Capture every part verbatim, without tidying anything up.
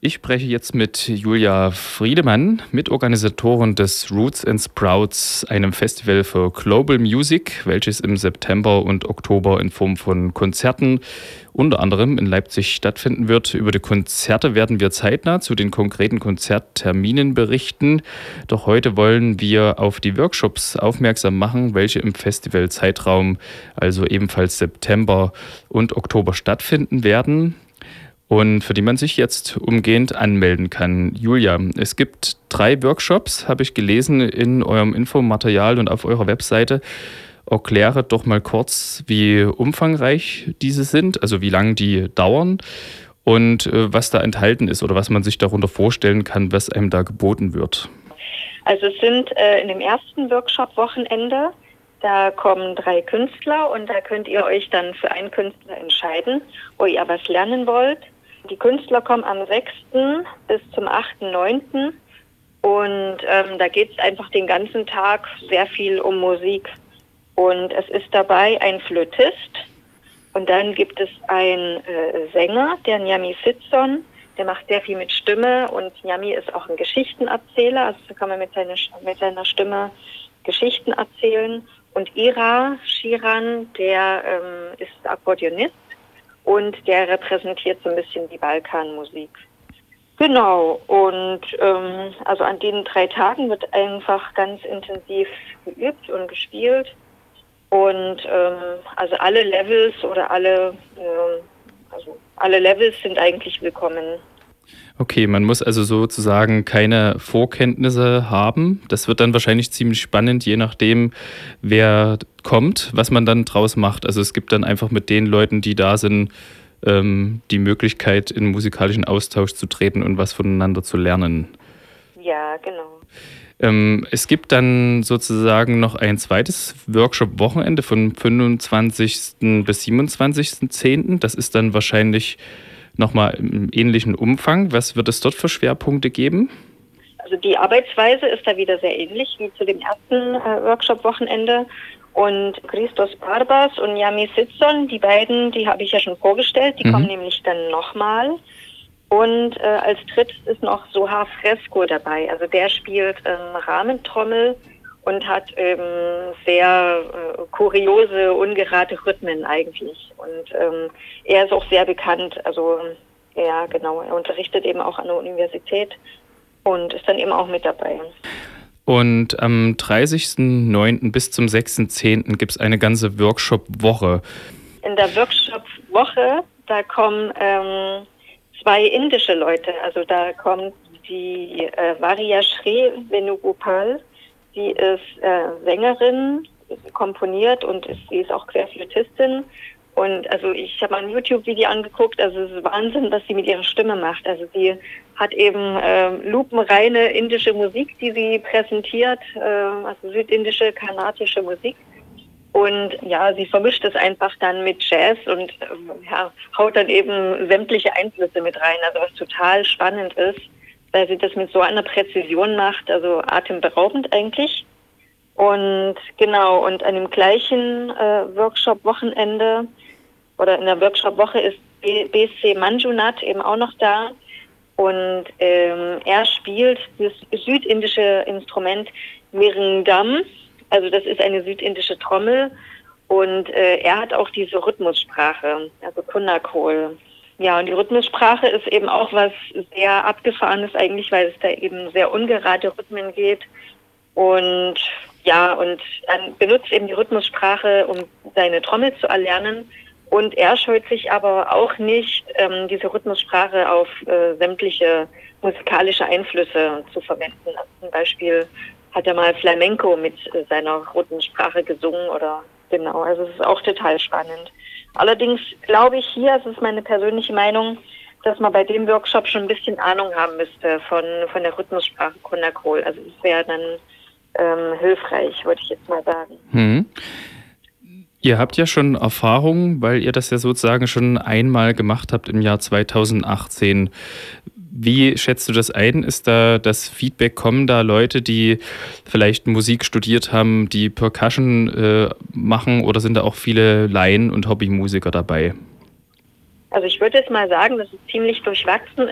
Ich spreche jetzt mit Julia Friedemann, Mitorganisatorin des Roots and Sprouts, einem Festival für Global Music, welches im September und Oktober in Form von Konzerten unter anderem in Leipzig stattfinden wird. Über die Konzerte werden wir zeitnah zu den konkreten Konzertterminen berichten. Doch heute wollen wir auf die Workshops aufmerksam machen, welche im Festivalzeitraum, also ebenfalls September und Oktober stattfinden werden und für die man sich jetzt umgehend anmelden kann. Julia, es gibt drei Workshops, habe ich gelesen in eurem Infomaterial und auf eurer Webseite. Erkläre doch mal kurz, wie umfangreich diese sind, also wie lange die dauern und äh, was da enthalten ist oder was man sich darunter vorstellen kann, was einem da geboten wird. Also es sind äh, in dem ersten Workshop-Wochenende, da kommen drei Künstler und da könnt ihr euch dann für einen Künstler entscheiden, wo ihr was lernen wollt. Die Künstler kommen am sechsten bis zum achten neunten und ähm, da geht es einfach den ganzen Tag sehr viel um Musik. Und es ist dabei ein Flötist und dann gibt es einen äh, Sänger, der Nyami Sitson, der macht sehr viel mit Stimme und Nyami ist auch ein Geschichtenerzähler, also da kann man mit, seine, mit seiner Stimme Geschichten erzählen. Und Ira Shiran, der ähm, ist Akkordeonist und der repräsentiert so ein bisschen die Balkanmusik. Genau, und ähm, also an den drei Tagen wird einfach ganz intensiv geübt und gespielt. Und ähm, also alle Levels oder alle, äh, also alle Levels sind eigentlich willkommen. Okay, man muss also sozusagen keine Vorkenntnisse haben. Das wird dann wahrscheinlich ziemlich spannend, je nachdem, wer kommt, was man dann draus macht. Also es gibt dann einfach mit den Leuten, die da sind, ähm, die Möglichkeit, in musikalischen Austausch zu treten und was voneinander zu lernen. Ja, genau. Ähm, es gibt dann sozusagen noch ein zweites Workshop-Wochenende von fünfundzwanzigsten bis siebenundzwanzigsten zehnten Das ist dann wahrscheinlich nochmal im ähnlichen Umfang. Was wird es dort für Schwerpunkte geben? Also die Arbeitsweise ist da wieder sehr ähnlich wie zu dem ersten äh, Workshop-Wochenende. Und Christos Barbas und Nyami Sitson, die beiden, die habe ich ja schon vorgestellt, die mhm. kommen nämlich dann nochmal. Und äh, als drittes ist noch Sohar Fresco dabei. Also der spielt ähm, Rahmentrommel und hat eben sehr äh, kuriose, ungerade Rhythmen eigentlich. Und ähm, er ist auch sehr bekannt. Also ja, genau, er unterrichtet eben auch an der Universität und ist dann eben auch mit dabei. Und am dreißigsten neunten bis zum sechsten zehnten gibt es eine ganze Workshop-Woche. In der Workshop-Woche, da kommen ähm, zwei indische Leute. Also da kommt die äh, Varya Shree Venugopal, die ist äh, Sängerin, ist komponiert und ist, sie ist auch Querflötistin. Und also ich habe mal ein YouTube-Video angeguckt, also es ist Wahnsinn, was sie mit ihrer Stimme macht. Also sie hat eben äh, lupenreine indische Musik, die sie präsentiert, äh, also südindische, kanadische Musik. Und ja, sie vermischt es einfach dann mit Jazz und ähm, ja, haut dann eben sämtliche Einflüsse mit rein, also was total spannend ist, weil sie das mit so einer Präzision macht, also atemberaubend eigentlich. Und genau, und an dem gleichen äh, Workshop-Wochenende oder in der Workshop-Woche ist B C Manjunath eben auch noch da. Und ähm, er spielt das südindische Instrument Miringam. Also das ist eine südindische Trommel. Und äh, er hat auch diese Rhythmussprache, also Kunakol. Ja, und die Rhythmussprache ist eben auch was sehr Abgefahrenes eigentlich, weil es da eben sehr ungerade Rhythmen geht. Und ja, und dann benutzt eben die Rhythmussprache, um seine Trommel zu erlernen. Und er scheut sich aber auch nicht, ähm, diese Rhythmussprache auf äh, sämtliche musikalische Einflüsse zu verwenden. Also zum Beispiel hat er mal Flamenco mit äh, seiner Rhythmussprache gesungen oder genau, also es ist auch total spannend. Allerdings glaube ich hier, das ist meine persönliche Meinung, dass man bei dem Workshop schon ein bisschen Ahnung haben müsste von, von der Rhythmussprache Kunakol. Also das wäre dann ähm, hilfreich, würde ich jetzt mal sagen. Hm. Ihr habt ja schon Erfahrung, weil ihr das ja sozusagen schon einmal gemacht habt im Jahr zweitausendachtzehn. Wie schätzt du das ein? Ist da das Feedback, kommen da Leute, die vielleicht Musik studiert haben, die Percussion äh, machen oder sind da auch viele Laien und Hobbymusiker dabei? Also ich würde jetzt mal sagen, dass es ziemlich durchwachsen ist.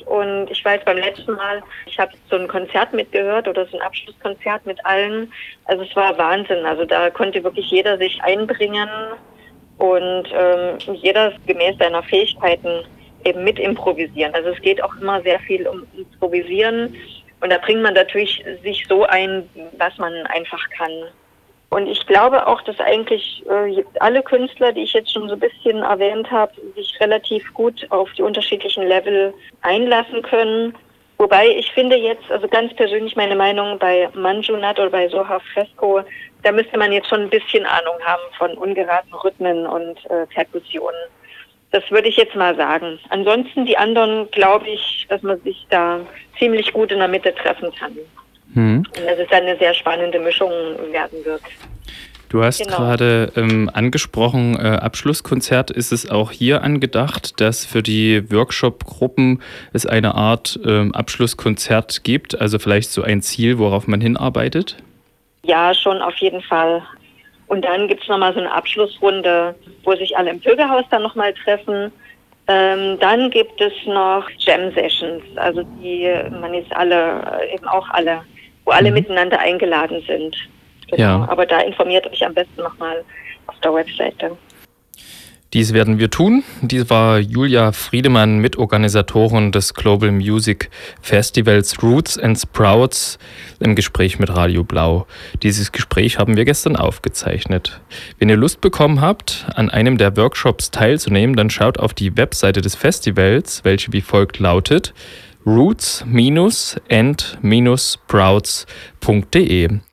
Und ich weiß beim letzten Mal, ich habe so ein Konzert mitgehört oder so ein Abschlusskonzert mit allen. Also es war Wahnsinn. Also da konnte wirklich jeder sich einbringen und ähm, jeder gemäß seiner Fähigkeiten eben mit improvisieren. Also es geht auch immer sehr viel um Improvisieren. Und da bringt man natürlich sich so ein, was man einfach kann. Und ich glaube auch, dass eigentlich äh, alle Künstler, die ich jetzt schon so ein bisschen erwähnt habe, sich relativ gut auf die unterschiedlichen Level einlassen können. Wobei ich finde jetzt, also ganz persönlich meine Meinung, bei Manjunat oder bei Soha Fresco, da müsste man jetzt schon ein bisschen Ahnung haben von ungeraden Rhythmen und äh, Perkussionen. Das würde ich jetzt mal sagen. Ansonsten die anderen glaube ich, dass man sich da ziemlich gut in der Mitte treffen kann. Hm. Und dass es dann eine sehr spannende Mischung werden wird. Du hast genau. gerade ähm, angesprochen, äh, Abschlusskonzert. Ist es auch hier angedacht, dass für die Workshop-Gruppen es eine Art ähm, Abschlusskonzert gibt? Also vielleicht so ein Ziel, worauf man hinarbeitet? Ja, schon auf jeden Fall. Und dann gibt es nochmal so eine Abschlussrunde, wo sich alle im Pilgerhaus dann nochmal treffen. Ähm, dann gibt es noch Jam-Sessions, also die man jetzt alle, eben auch alle, wo alle mhm. miteinander eingeladen sind. Genau. Ja. Aber da informiert euch am besten nochmal auf der Webseite. Dies werden wir tun. Dies war Julia Friedemann, Mitorganisatorin des Global Music Festivals Roots and Sprouts, im Gespräch mit Radio Blau. Dieses Gespräch haben wir gestern aufgezeichnet. Wenn ihr Lust bekommen habt, an einem der Workshops teilzunehmen, dann schaut auf die Webseite des Festivals, welche wie folgt lautet: roots and sprouts punkt de.